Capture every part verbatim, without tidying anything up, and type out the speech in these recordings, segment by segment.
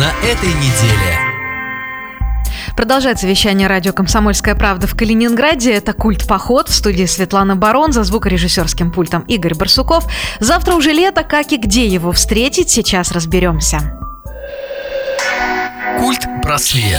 на этой неделе. Продолжается вещание радио «Комсомольская правда» в Калининграде. Это «Культ-поход». В студии Светлана Барон, за звукорежиссерским пультом Игорь Барсуков. Завтра уже лето, как и где его встретить, сейчас разберемся. Культ-просвет.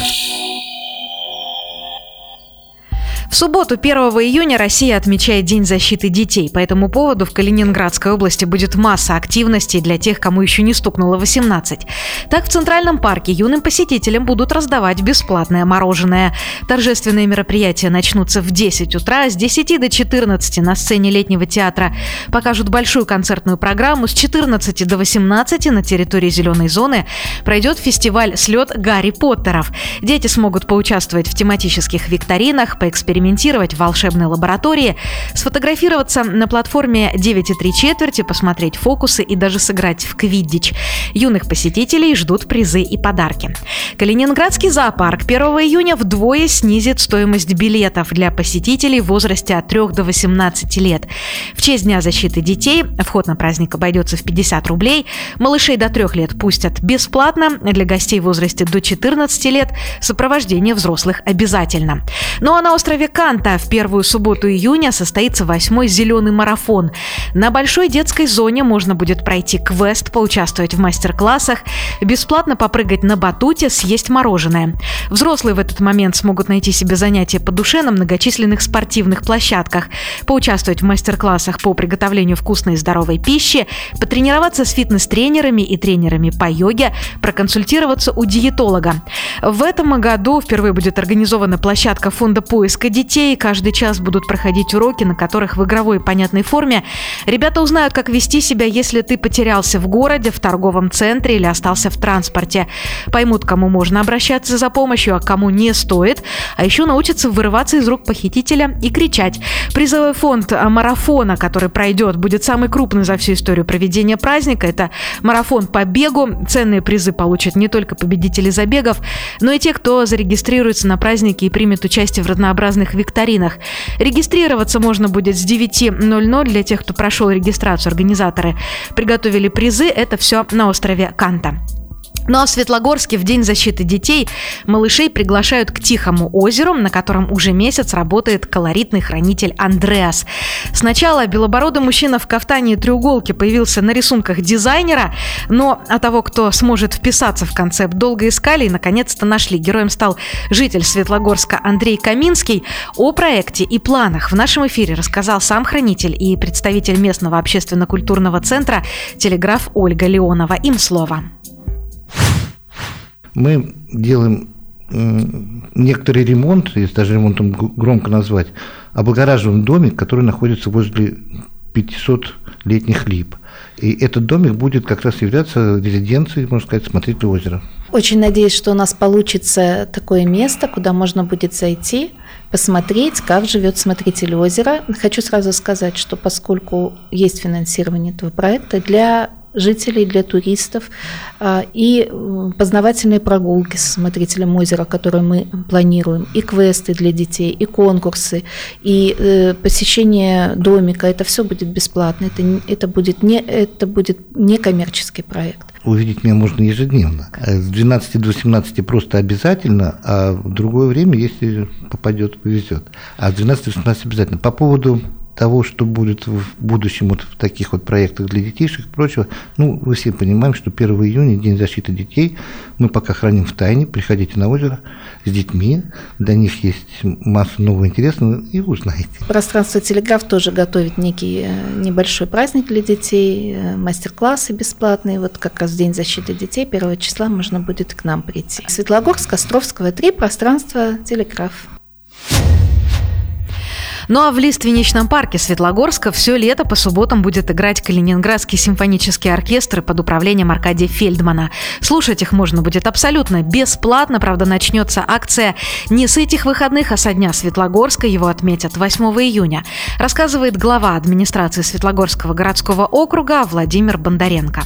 В субботу, первого июня, Россия отмечает День защиты детей. По этому поводу в Калининградской области будет масса активностей для тех, кому еще не стукнуло восемнадцать. Так, в Центральном парке юным посетителям будут раздавать бесплатное мороженое. Торжественные мероприятия начнутся в десять утра. С десяти до четырнадцати на сцене летнего театра покажут большую концертную программу. С четырнадцати до восемнадцати на территории зеленой зоны пройдет фестиваль «Слет Гарри Поттеров». Дети смогут поучаствовать в тематических викторинах, поэкспериментировать в волшебной лаборатории, сфотографироваться на платформе девять и три четверти, посмотреть фокусы и даже сыграть в квиддич. Юных посетителей ждут призы и подарки. Калининградский зоопарк первого июня вдвое снизит стоимость билетов для посетителей в возрасте от трёх до восемнадцати лет. В честь Дня защиты детей вход на праздник обойдется в пятьдесят рублей. Малышей до трех лет пустят бесплатно. Для гостей в возрасте до четырнадцати лет сопровождение взрослых обязательно. Ну а на острове Канта в первую субботу июня состоится восьмой зеленый марафон. На большой детской зоне можно будет пройти квест, поучаствовать в мастер-классах, бесплатно попрыгать на батуте, съесть мороженое. Взрослые в этот момент смогут найти себе занятия по душе на многочисленных спортивных площадках, поучаствовать в мастер-классах по приготовлению вкусной и здоровой пищи, потренироваться с фитнес-тренерами и тренерами по йоге, проконсультироваться у диетолога. В этом году впервые будет организована площадка фонда поиска детей. Каждый час будут проходить уроки, на которых в игровой и понятной форме ребята узнают, как вести себя, если ты потерялся в городе, в торговом центре или остался в транспорте. Поймут, кому можно обращаться за помощью, а кому не стоит. А еще научатся вырываться из рук похитителя и кричать. Призовой фонд марафона, который пройдет, будет самый крупный за всю историю проведения праздника. Это марафон по бегу. Ценные призы получат не только победители забегов, но и те, кто зарегистрируется на празднике и примет участие в разнообразных викторинах. Регистрироваться можно будет с девяти ноль-ноль для тех, кто прошел регистрацию. Организаторы приготовили призы. Это все на острове Канта. Ну а в Светлогорске в День защиты детей малышей приглашают к Тихому озеру, на котором уже месяц работает колоритный хранитель Андреас. Сначала белобородый мужчина в кафтане и треуголке появился на рисунках дизайнера, но а того, кто сможет вписаться в концепт, долго искали и наконец-то нашли. Героем стал житель Светлогорска Андрей Каминский. О проекте и планах в нашем эфире рассказал сам хранитель и представитель местного общественно-культурного центра «Телеграф» Ольга Леонова. Им слово. Мы делаем некоторый ремонт, если даже ремонтом громко назвать, облагораживаем домик, который находится возле пятисотлетних лип. И этот домик будет как раз являться резиденцией, можно сказать, смотрителя озера. Очень надеюсь, что у нас получится такое место, куда можно будет зайти, посмотреть, как живет смотритель озера. Хочу сразу сказать, что поскольку есть финансирование этого проекта, для жителей, для туристов и познавательные прогулки с смотрителем озера, которые мы планируем, и квесты для детей, и конкурсы, и посещение домика. Это все будет бесплатно. Это, это, будет, не, это будет не коммерческий проект. Увидеть меня можно ежедневно. С двенадцати до восемнадцати просто обязательно, а в другое время, если попадет, повезет. А с двенадцати до восемнадцати обязательно. По поводу того, что будет в будущем вот в таких вот проектах для детишек и прочего, ну, вы все понимаем, что первого июня, День защиты детей, мы пока храним в тайне. Приходите на озеро с детьми, для них есть масса нового интересного, и узнаете. Пространство «Телеграф» тоже готовит некий небольшой праздник для детей, мастер-классы бесплатные. Вот как раз в День защиты детей, первого числа можно будет к нам прийти. Светлогорск, Островского, три, пространство «Телеграф». Ну а в Лиственничном парке Светлогорска все лето по субботам будет играть Калининградский симфонический оркестр под управлением Аркадия Фельдмана. Слушать их можно будет абсолютно бесплатно. Правда, начнется акция не с этих выходных, а со дня Светлогорска. Его отметят восьмого июня. Рассказывает глава администрации Светлогорского городского округа Владимир Бондаренко.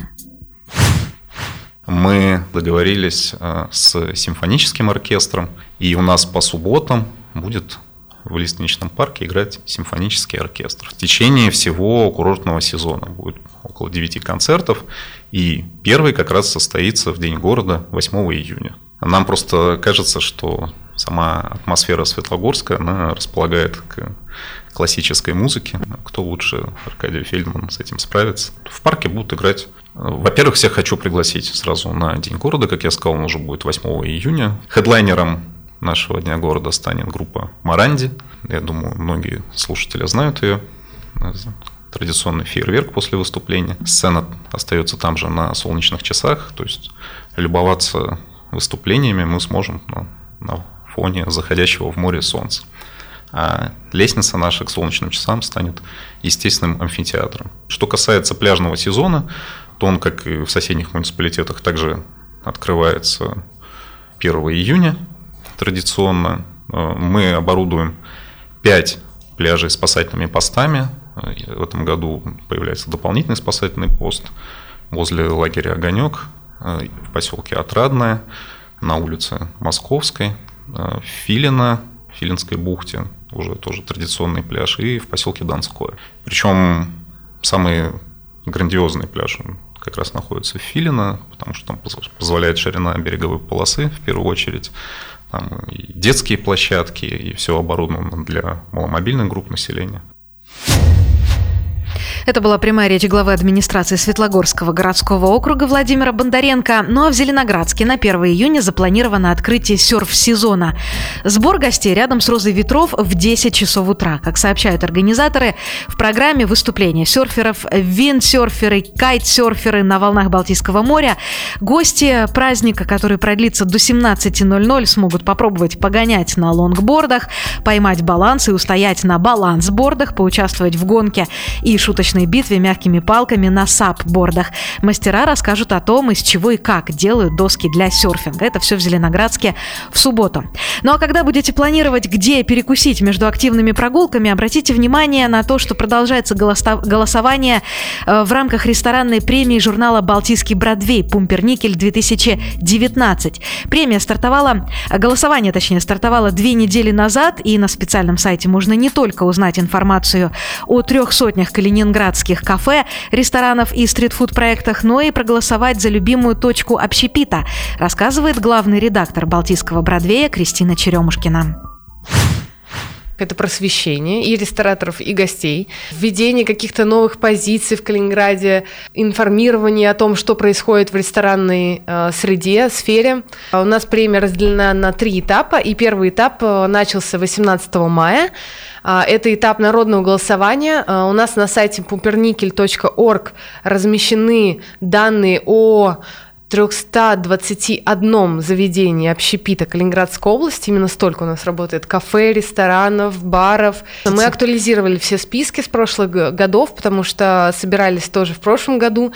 Мы договорились с симфоническим оркестром, и у нас по субботам будет в Лиственничном парке играть симфонический оркестр. В течение всего курортного сезона будет около девяти концертов, И первый как раз состоится в День города восьмого июня. Нам просто кажется, что сама атмосфера Светлогорска, она располагает к классической музыке. Кто лучше Аркадий Фельдман с этим справится? В парке будут играть. Во-первых, всех хочу пригласить сразу на День города. Как я сказал, он уже будет восьмого июня. Хедлайнером нашего Дня города станет группа Моранди. Я думаю, многие слушатели знают ее. Традиционный фейерверк после выступления. Сцена остается там же на солнечных часах. То есть любоваться выступлениями мы сможем на, на фоне заходящего в море солнца. А лестница наша к солнечным часам станет естественным амфитеатром. Что касается пляжного сезона, то он, как и в соседних муниципалитетах, также открывается первого июня традиционно. Мы оборудуем пять пляжей спасательными постами. В этом году появляется дополнительный спасательный пост возле лагеря «Огонек» в поселке Отрадное, на улице Московской, в Филино, в Филинской бухте, уже тоже традиционный пляж, и в поселке Донское. Причем самый грандиозный пляж как раз находится в Филино, потому что там позволяет ширина береговой полосы в первую очередь. Там и детские площадки, и все оборудовано для маломобильных групп населения. Это была прямая речь главы администрации Светлогорского городского округа Владимира Бондаренко. Ну а в Зеленоградске на первого июня запланировано открытие серф-сезона. Сбор гостей рядом с Розой ветров в десять часов утра. Как сообщают организаторы, в программе выступления серферов, виндсерферы, кайтсерферы на волнах Балтийского моря. Гости праздника, который продлится до семнадцати ноль-ноль, смогут попробовать погонять на лонгбордах, поймать баланс и устоять на балансбордах, поучаствовать в гонке и шуточной битве мягкими палками на сап-бордах. Мастера расскажут о том, из чего и как делают доски для серфинга. Это все в Зеленоградске в субботу. Ну а когда будете планировать, где перекусить между активными прогулками, обратите внимание на то, что продолжается голосование в рамках ресторанной премии журнала «Балтийский Бродвей» «Пумперникель-две тысячи девятнадцать». Премия стартовала, голосование, точнее, стартовало две недели назад, и на специальном сайте можно не только узнать информацию о трех сотнях калининградских кафе, ресторанов и стритфуд-проектах, но и проголосовать за любимую точку общепита, рассказывает главный редактор «Балтийского Бродвея» Кристина Черемушкина. Это просвещение и рестораторов, и гостей, введение каких-то новых позиций в Калининграде, информирование о том, что происходит в ресторанной э, среде, сфере. У нас премия разделена на три этапа, и первый этап начался восемнадцатого мая. Это этап народного голосования. У нас на сайте пумперникель точка орг размещены данные о триста двадцать один заведении общепита Калининградской области. Именно столько у нас работает кафе, ресторанов, баров. Мы актуализировали все списки с прошлых годов, потому что собирались тоже в прошлом году.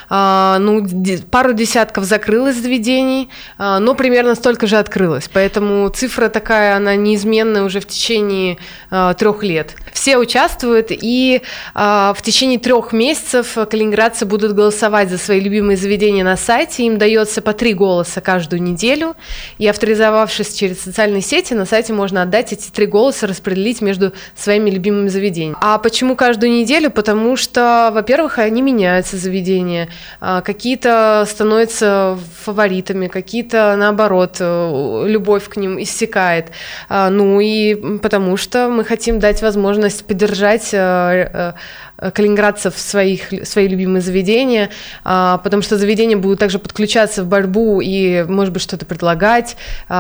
Ну, пару десятков закрылось заведений, но примерно столько же открылось. Поэтому цифра такая, она неизменная уже в течение трех лет. Все участвуют, и в течение трех месяцев калининградцы будут голосовать за свои любимые заведения на сайте. Им дается по три голоса каждую неделю, и авторизовавшись через социальные сети, на сайте можно отдать эти три голоса, распределить между своими любимыми заведениями. А почему каждую неделю? Потому что, во-первых, они меняются, заведения, какие-то становятся фаворитами, какие-то, наоборот, любовь к ним иссякает. Ну и потому что мы хотим дать возможность поддержать калининградцев своих, свои любимые заведения, потому что заведения будут также подключаться в борьбу и, может быть, что-то предлагать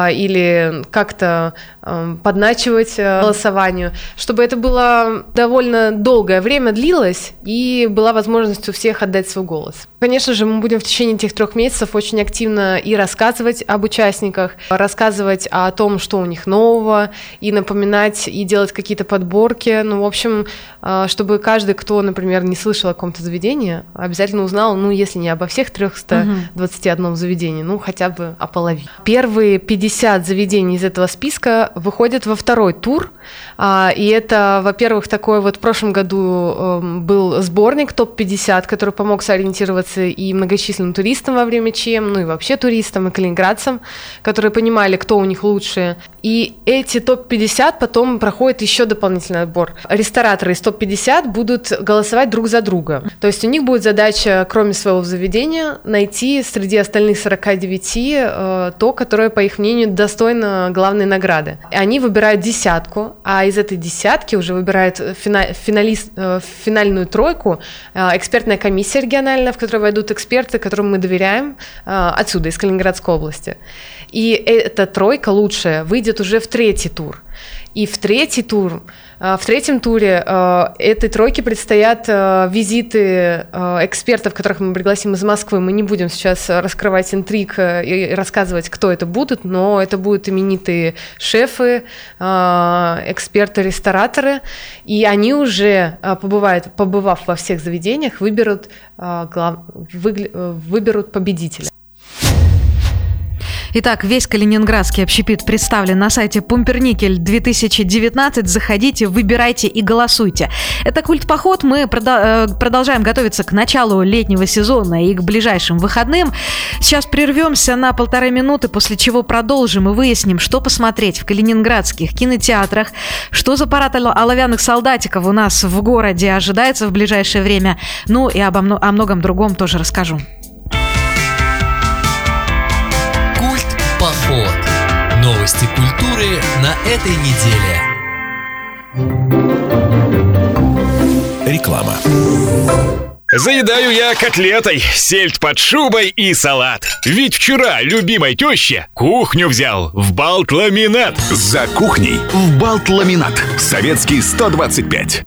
или как-то подначивать голосованию, чтобы это было довольно долгое время длилось и была возможность у всех отдать свой голос. Конечно же, мы будем в течение этих трех месяцев очень активно и рассказывать об участниках, рассказывать о том, что у них нового, и напоминать, и делать какие-то подборки. Ну, в общем, чтобы каждый, кто, например, не слышал о каком-то заведении, обязательно узнал, ну, если не обо всех трёхстах двадцати одном заведении, ну, хотя бы о половине. Первые пятьдесят заведений из этого списка выходят во второй тур, и это, во-первых, такой вот в прошлом году был сборник топ пятьдесят, который помог сориентироваться и многочисленным туристам во время ЧМ, ну и вообще туристам и калининградцам, которые понимали, кто у них лучшие. И эти топ пятьдесят потом проходят еще дополнительный отбор. Рестораторы из топ пятьдесят будут голосовать друг за друга. То есть у них будет задача, кроме своего заведения, найти среди остальных сорока девяти э, то, которое, по их мнению, достойно главной награды. И они выбирают десятку, а из этой десятки уже выбирают фина- финалист, э, финальную тройку э, экспертная комиссия региональная, в которой войдут эксперты, которым мы доверяем, э, отсюда, из Калининградской области. И эта тройка лучшая выйдет уже в третий тур. И в третий тур, в третьем туре этой тройке предстоят визиты экспертов, которых мы пригласим из Москвы. Мы не будем сейчас раскрывать интриг и рассказывать, кто это будут, но это будут именитые шефы, эксперты, рестораторы, и они уже, побывают, побывав во всех заведениях, выберут, выберут победителя. Итак, весь калининградский общепит представлен на сайте Пумперникель две тысячи девятнадцать. Заходите, выбирайте и голосуйте. Это культпоход. Мы продолжаем готовиться к началу летнего сезона и к ближайшим выходным. Сейчас прервемся на полторы минуты, после чего продолжим и выясним, что посмотреть в калининградских кинотеатрах, что за парад оловянных солдатиков у нас в городе ожидается в ближайшее время. Ну и обо мно- о многом другом тоже расскажу. Поход. Новости культуры на этой неделе. Реклама. Заедаю я котлетой, сельдь под шубой и салат. Ведь вчера любимой теще кухню взял в Балтламинат. За кухней в Балтламинат. Советский сто двадцать пять.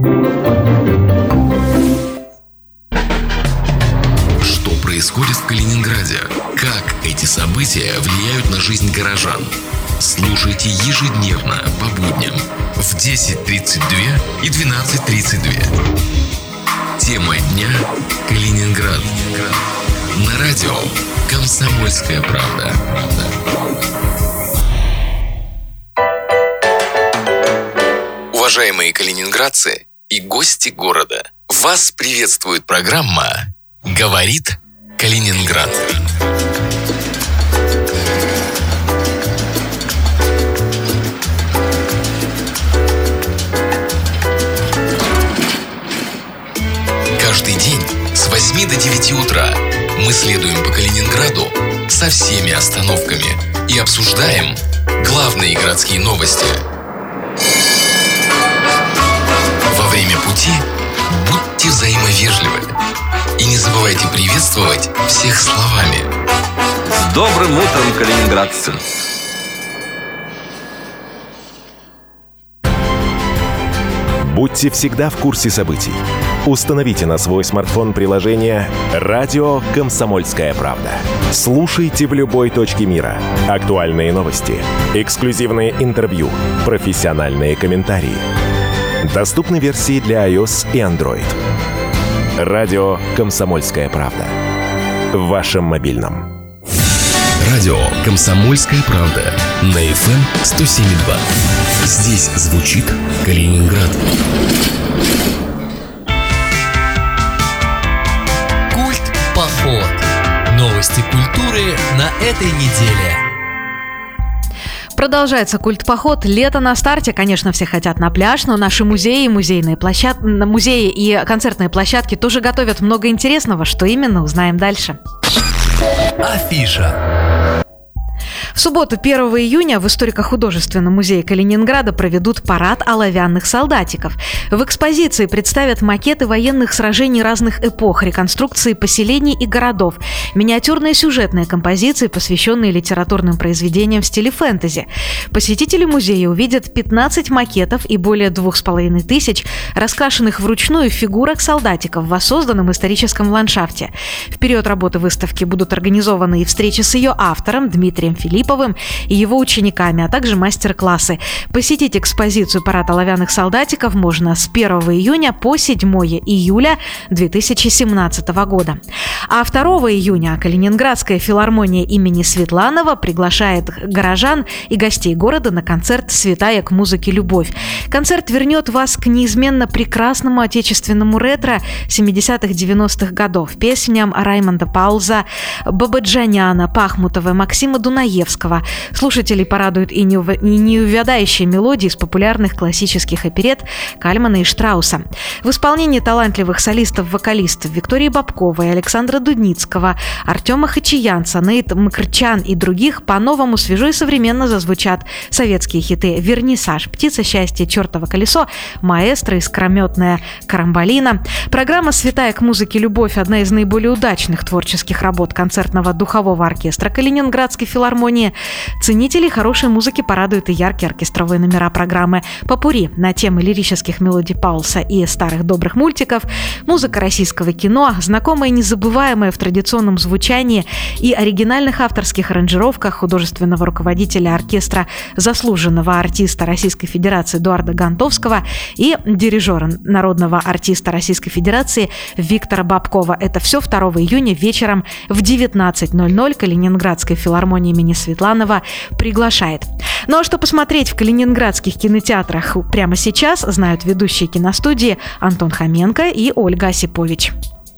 Что происходит в Калининграде? Как эти события влияют на жизнь горожан? Слушайте ежедневно по будням в десять тридцать два и двенадцать тридцать два. Тема дня – Калининград. На радио «Комсомольская правда». Уважаемые калининградцы и гости города, вас приветствует программа «Говорит Калининград». Каждый день с восьми до девяти утра мы следуем по Калининграду со всеми остановками и обсуждаем главные городские новости. Во время пути будьте взаимовежливы и не забывайте приветствовать всех словами. С добрым утром, калининградцы! Будьте всегда в курсе событий. Установите на свой смартфон приложение «Радио Комсомольская правда». Слушайте в любой точке мира. Актуальные новости, эксклюзивные интервью, профессиональные комментарии. Доступны версии для iOS и Android. «Радио Комсомольская правда». В вашем мобильном. Радио «Комсомольская правда» на эф эм сто семь и два. Здесь звучит Калининград. Культ-поход. Новости культуры на этой неделе. Продолжается культ-поход. Лето на старте. Конечно, все хотят на пляж, но наши музеи, музейные площадки, музеи и концертные площадки тоже готовят много интересного. Что именно, узнаем дальше. Афиша. В субботу, первого июня, в историко-художественном музее Калининграда проведут парад оловянных солдатиков. В экспозиции представят макеты военных сражений разных эпох, реконструкции поселений и городов, миниатюрные сюжетные композиции, посвященные литературным произведениям в стиле фэнтези. Посетители музея увидят пятнадцать макетов и более двух с половиной тысяч раскрашенных вручную фигурок солдатиков в воссозданном историческом ландшафте. В период работы выставки будут организованы и встречи с ее автором Дмитрием Филипповым и его учениками, а также мастер-классы. Посетить экспозицию «Парад оловянных солдатиков» можно с первого июня по седьмого июля две тысячи семнадцатого года. А второго июня Калининградская филармония имени Светланова приглашает горожан и гостей города на концерт «Святая к музыке любовь». Концерт вернет вас к неизменно прекрасному отечественному ретро семидесятых-девяностых годов, песням Раймонда Паулза, Бабаджаняна, Пахмутова, Максима Дунаевского, Чайковского. Слушателей порадуют и неувядающие мелодии из популярных классических оперет Кальмана и Штрауса. В исполнении талантливых солистов-вокалистов Виктории Бобковой, Александра Дудницкого, Артема Хачиянца, Нейт Мкрчан и других по-новому, свежо и современно зазвучат советские хиты «Вернисаж», «Птица счастья», «Чертово колесо», «Маэстро», «Искрометная Карамболина». Программа «Святая к музыке любовь» – одна из наиболее удачных творческих работ концертного духового оркестра Калининградской филармонии. Ценителей хорошей музыки порадуют и яркие оркестровые номера программы «Попурри» на темы лирических мелодий Паулса и старых добрых мультиков, музыка российского кино, знакомая и незабываемая в традиционном звучании и оригинальных авторских аранжировках художественного руководителя оркестра, заслуженного артиста Российской Федерации Эдуарда Гантовского и дирижера народного артиста Российской Федерации Виктора Бобкова. Это все второго июня вечером в девятнадцать ноль ноль Калининградская филармония имени Светланова приглашает. Ну а что посмотреть в калининградских кинотеатрах прямо сейчас, знают ведущие киностудии Антон Хоменко и Ольга Осипович.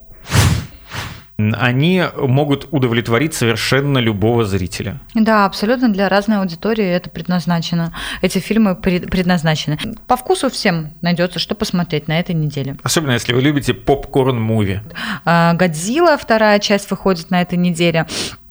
Они могут удовлетворить совершенно любого зрителя. Да, абсолютно для разной аудитории это предназначено. Эти фильмы предназначены. По вкусу всем найдется, что посмотреть на этой неделе. Особенно, если вы любите попкорн-муви. «Годзилла», вторая часть, выходит на этой неделе.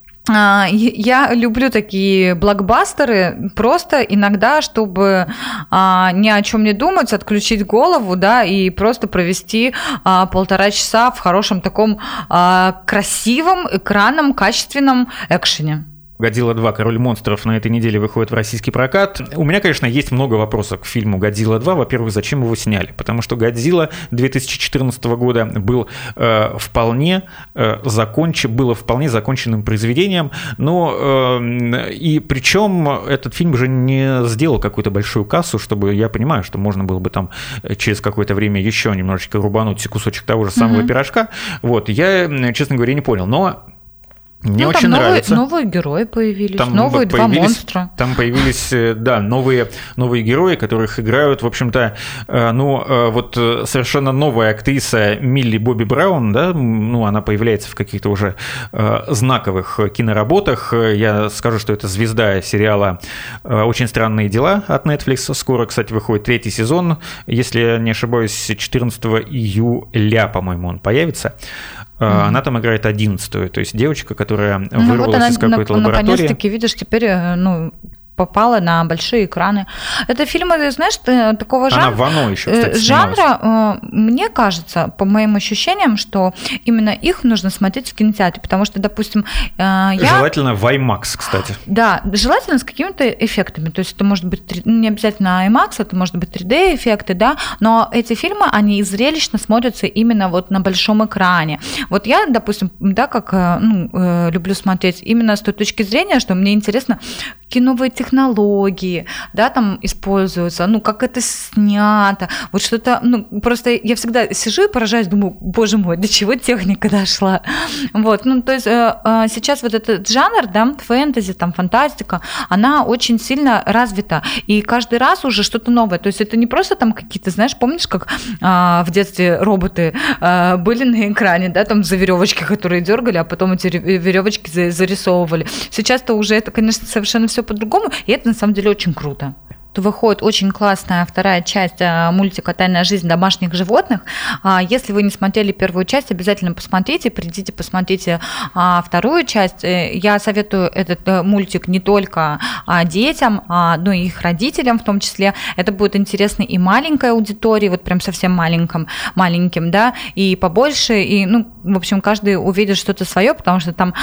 Я люблю такие блокбастеры просто иногда, чтобы а, ни о чем не думать, отключить голову, да, и просто провести а, полтора часа в хорошем таком а, красивом, экранном, качественном экшене. «Годзилла два. Король монстров» на этой неделе выходит в российский прокат. У меня, конечно, есть много вопросов к фильму «Годзилла два». Во-первых, зачем его сняли? Потому что «Годзилла» две тысячи четырнадцатого года был э, вполне э, закончен, было вполне законченным произведением. Но, э, и причем этот фильм уже не сделал какую-то большую кассу, чтобы, я понимаю, что можно было бы там через какое-то время еще немножечко рубануть кусочек того же самого mm-hmm. пирожка. Вот, я, честно говоря, не понял. Но мне ну, очень там новые, нравится. Новые герои появились, там новые два монстра. Там появились, да, новые, новые герои, которых играют, в общем-то, ну, вот совершенно новая актриса Милли Бобби Браун, да, ну, она появляется в каких-то уже знаковых киноработах. Я скажу, что это звезда сериала «Очень странные дела» от Netflix. Скоро, кстати, выходит третий сезон. Если я не ошибаюсь, четырнадцатого июля, по-моему, он появится. Mm-hmm. Она там играет одиннадцатую, то есть девочка, которая ну, вырвалась вот она, из какой-то на, лаборатории. Наконец-таки, видишь, теперь, ну, попала на большие экраны. Это фильмы, знаешь, такого жанра. Она в «Оно» еще, кстати, жанра, мне кажется, по моим ощущениям, что именно их нужно смотреть в кинотеатре, потому что, допустим, я... Желательно в IMAX, кстати. Да, желательно с какими-то эффектами. То есть это может быть не обязательно IMAX, это может быть три дэ-эффекты, да, но эти фильмы, они зрелищно смотрятся именно вот на большом экране. Вот я, допустим, да, как ну, люблю смотреть именно с той точки зрения, что мне интересно, какие новые технологии, да, там используются, ну, как это снято, вот что-то, ну, просто я всегда сижу и поражаюсь, думаю, боже мой, до чего техника дошла, вот, ну, то есть сейчас вот этот жанр, да, фэнтези, там, фантастика, она очень сильно развита, и каждый раз уже что-то новое, то есть это не просто там какие-то, знаешь, помнишь, как в детстве роботы были на экране, да, там за веревочки, которые дергали, а потом эти веревочки зарисовывали. Сейчас-то уже это, конечно, совершенно все по-другому, и это на самом деле очень круто. Выходит очень классная вторая часть мультика «Тайная жизнь домашних животных». Если вы не смотрели первую часть, обязательно посмотрите, придите, посмотрите вторую часть. Я советую этот мультик не только детям, но и их родителям в том числе. Это будет интересно и маленькой аудитории, вот прям совсем маленьким, маленьким, да, и побольше, и, ну, в общем, каждый увидит что-то свое, потому что там,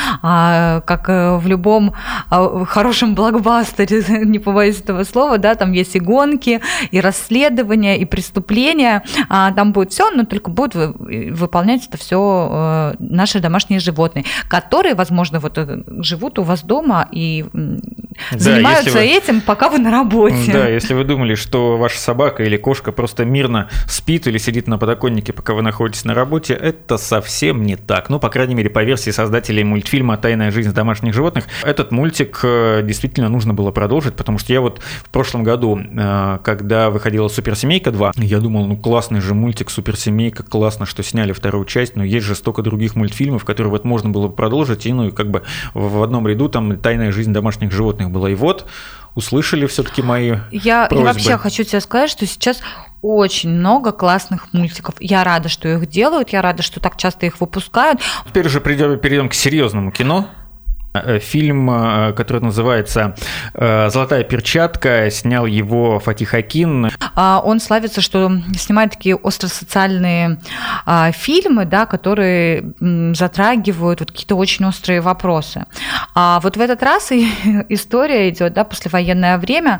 как в любом хорошем блокбастере, не побоюсь этого слова, да, там есть и гонки, и расследования, и преступления, там будет все, но только будут выполнять это все наши домашние животные, которые, возможно, вот живут у вас дома и да, занимаются вы, этим, пока вы на работе. Да, если вы думали, что ваша собака или кошка просто мирно спит или сидит на подоконнике, пока вы находитесь на работе, это совсем не так. Ну, по крайней мере, по версии создателей мультфильма «Тайная жизнь домашних животных», этот мультик действительно нужно было продолжить, потому что я вот в прошлом году, когда выходила «Суперсемейка два», я думал, ну, классный же мультик «Суперсемейка», классно, что сняли вторую часть, но есть же столько других мультфильмов, которые вот можно было бы продолжить, и, ну, и как бы в одном ряду там «Тайная жизнь домашних животных» была. И вот услышали все-таки мои я, просьбы. Я вообще хочу тебе сказать, что сейчас очень много классных мультиков. Я рада, что их делают, я рада, что так часто их выпускают. Теперь уже перейдем к серьезному кино. Фильм, который называется «Золотая перчатка», снял его Фатих Акин. Он славится, что снимает такие остросоциальные фильмы, да, которые затрагивают вот какие-то очень острые вопросы. А вот в этот раз история идет, да, послевоенное время,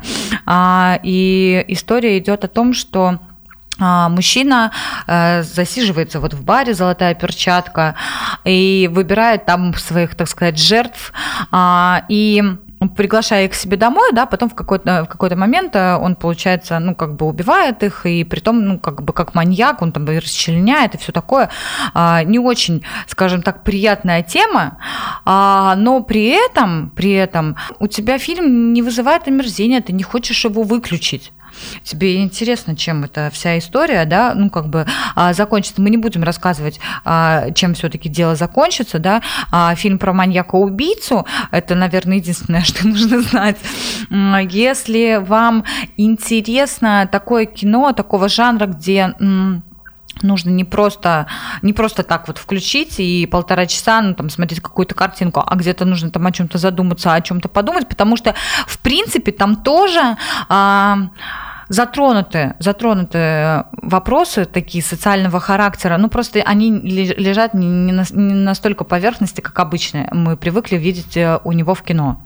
и история идет о том, что мужчина засиживается вот в баре «Золотая перчатка» и выбирает там своих, так сказать, жертв, и приглашая их к себе домой, да, потом в какой-то, в какой-то момент он, получается, ну, как бы убивает их, и притом, ну, как бы как маньяк, он там и расчленяет, и все такое. Не очень, скажем так, приятная тема, но при этом, при этом у тебя фильм не вызывает омерзения, ты не хочешь его выключить. Тебе интересно, чем эта вся история, да, ну, как бы а, закончится. Мы не будем рассказывать, а, чем все-таки дело закончится, да. А, фильм про маньяка-убийцу – это, наверное, единственное, что нужно знать. Если вам интересно такое кино, такого жанра, где нужно не просто, не просто так вот включить и полтора часа, ну, там, смотреть какую-то картинку, а где-то нужно там о чем-то задуматься, о чем-то подумать, потому что, в принципе, там тоже а, затронуты, затронуты вопросы такие социального характера, ну, просто они лежат не, не, на, не настолько поверхности, как обычно мы привыкли видеть у него в кино.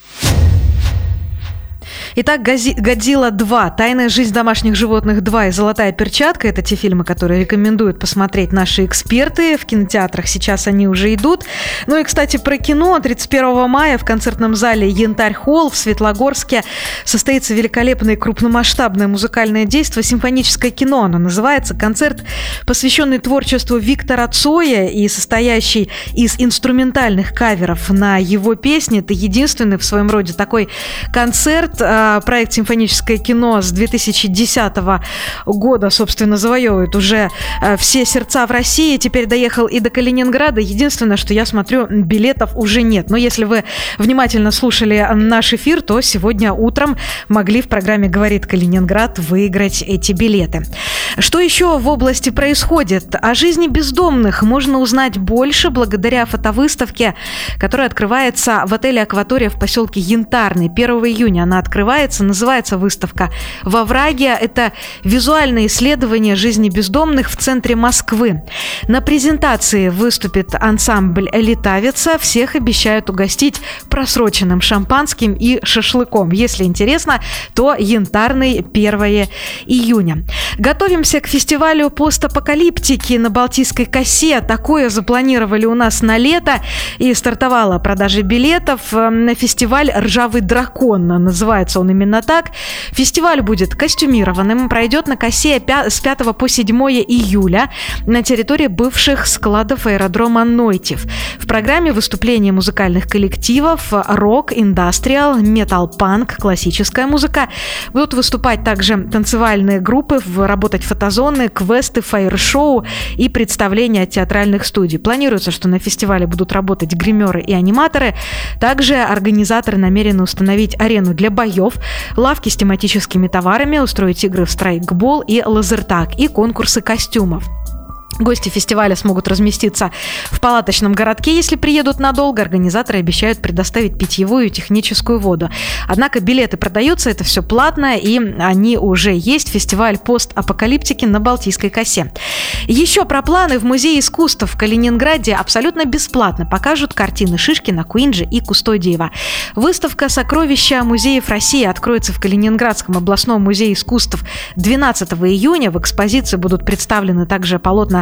Итак, «Годзилла два», «Тайная жизнь домашних животных два» и «Золотая перчатка» – это те фильмы, которые рекомендуют посмотреть наши эксперты. В кинотеатрах сейчас они уже идут. Ну и, кстати, про кино. тридцать первого мая в концертном зале «Янтарь-холл» в Светлогорске состоится великолепное крупномасштабное музыкальное действо «Симфоническое кино». Оно называется. Концерт, посвященный творчеству Виктора Цоя и состоящий из инструментальных каверов на его песни. Это единственный в своем роде такой концерт. Проект «Симфоническое кино» с две тысячи десятого года, собственно, завоевывает уже все сердца в России. Теперь доехал и до Калининграда. Единственное, что я смотрю, билетов уже нет. Но если вы внимательно слушали наш эфир, то сегодня утром могли в программе «Говорит Калининград» выиграть эти билеты. Что еще в области происходит? О жизни бездомных можно узнать больше благодаря фотовыставке, которая открывается в отеле «Акватория» в поселке Янтарный. первого июня она открывается. Называется выставка «Во враге». Это визуальное исследование жизни бездомных в центре Москвы. На презентации выступит ансамбль «Литавица». Всех обещают угостить просроченным шампанским и шашлыком. Если интересно, то Янтарный первого июня. Готовимся к фестивалю постапокалиптики на Балтийской косе. Такое запланировали у нас на лето. И стартовала продажа билетов на фестиваль «Ржавый дракон». Называется он именно так. Фестиваль будет костюмированным, пройдет на косе с пятого по седьмое июля на территории бывших складов аэродрома Нойтев. В программе выступления музыкальных коллективов рок, индастриал, метал-панк, классическая музыка. Будут выступать также танцевальные группы, работать фотозоны, квесты, фаер-шоу и представления от театральных студий. Планируется, что на фестивале будут работать гримеры и аниматоры. Также организаторы намерены установить арену для боев, лавки с тематическими товарами, устроить игры в страйкбол и лазертаг и конкурсы костюмов. Гости фестиваля смогут разместиться в палаточном городке, если приедут надолго. Организаторы обещают предоставить питьевую и техническую воду. Однако билеты продаются, это все платно, и они уже есть. Фестиваль постапокалиптики на Балтийской косе. Еще про планы. В Музее искусств в Калининграде абсолютно бесплатно покажут картины Шишкина, Куинджи и Кустодиева. Выставка «Сокровища музеев России» откроется в Калининградском областном музее искусств двенадцатого июня. В экспозиции будут представлены также полотна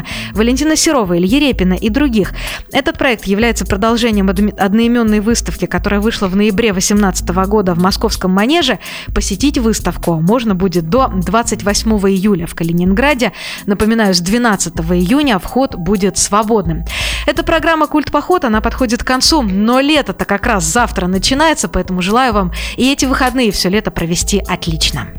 Валентина Серова, Ильи Репина и других. Этот проект является продолжением одноименной выставки, которая вышла в ноябре две тысячи восемнадцатого года в Московском Манеже. Посетить выставку можно будет до двадцать восьмого июля в Калининграде. Напоминаю, с двенадцатого июня вход будет свободным. Эта программа «Культ Поход», она подходит к концу, но лето-то как раз завтра начинается, поэтому желаю вам и эти выходные все лето провести отлично.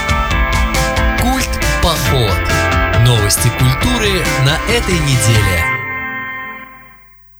Культ Поход. Новости культуры на этой неделе.